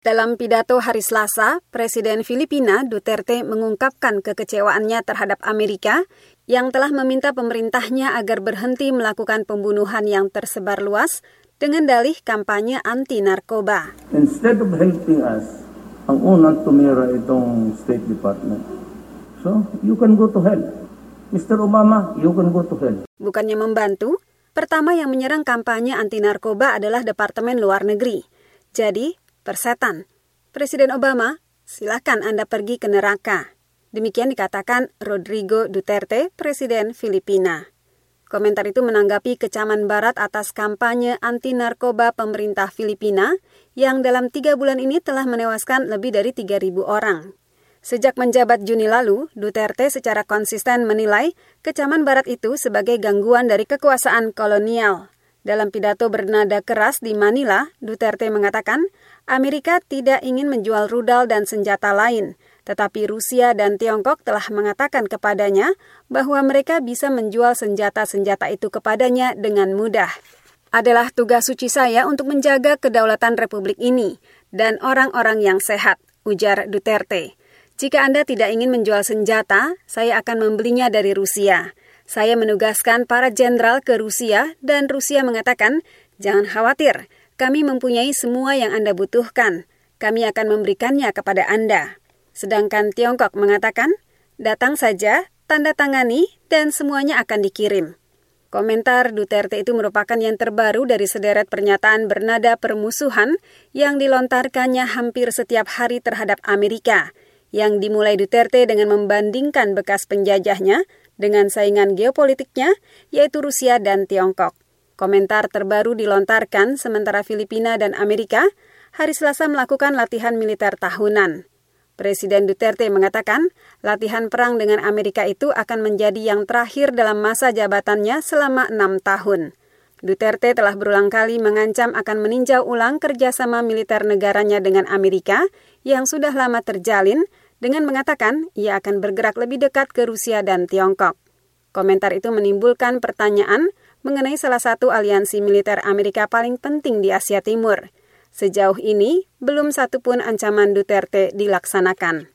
Dalam pidato hari Selasa, Presiden Filipina Duterte mengungkapkan kekecewaannya terhadap Amerika yang telah meminta pemerintahnya agar berhenti melakukan pembunuhan yang tersebar luas dengan dalih kampanye anti-narkoba. Instead of helping us, ang unang tumira itong State Department. So, you can go to hell. Mr. Obama, you can go to hell. Bukannya membantu, pertama yang menyerang kampanye anti-narkoba adalah Departemen Luar Negeri. Jadi, persetan. Presiden Obama, silakan Anda pergi ke neraka. Demikian dikatakan Rodrigo Duterte, Presiden Filipina. Komentar itu menanggapi kecaman barat atas kampanye anti-narkoba pemerintah Filipina yang dalam 3 bulan ini telah menewaskan lebih dari 3.000 orang. Sejak menjabat Juni lalu, Duterte secara konsisten menilai kecaman barat itu sebagai gangguan dari kekuasaan kolonial. Dalam pidato bernada keras di Manila, Duterte mengatakan Amerika tidak ingin menjual rudal dan senjata lain, tetapi Rusia dan Tiongkok telah mengatakan kepadanya bahwa mereka bisa menjual senjata-senjata itu kepadanya dengan mudah. Adalah tugas suci saya untuk menjaga kedaulatan Republik ini dan orang-orang yang sehat, ujar Duterte. Jika Anda tidak ingin menjual senjata, saya akan membelinya dari Rusia. Saya menugaskan para jenderal ke Rusia dan Rusia mengatakan, jangan khawatir, kami mempunyai semua yang Anda butuhkan. Kami akan memberikannya kepada Anda. Sedangkan Tiongkok mengatakan, datang saja, tanda tangani, dan semuanya akan dikirim. Komentar Duterte itu merupakan yang terbaru dari sederet pernyataan bernada permusuhan yang dilontarkannya hampir setiap hari terhadap Amerika, yang dimulai Duterte dengan membandingkan bekas penjajahnya dengan saingan geopolitiknya, yaitu Rusia dan Tiongkok. Komentar terbaru dilontarkan sementara Filipina dan Amerika hari Selasa melakukan latihan militer tahunan. Presiden Duterte mengatakan latihan perang dengan Amerika itu akan menjadi yang terakhir dalam masa jabatannya selama 6 tahun. Duterte telah berulang kali mengancam akan meninjau ulang kerjasama militer negaranya dengan Amerika yang sudah lama terjalin, dengan mengatakan ia akan bergerak lebih dekat ke Rusia dan Tiongkok. Komentar itu menimbulkan pertanyaan mengenai salah satu aliansi militer Amerika paling penting di Asia Timur. Sejauh ini, belum satu pun ancaman Duterte dilaksanakan.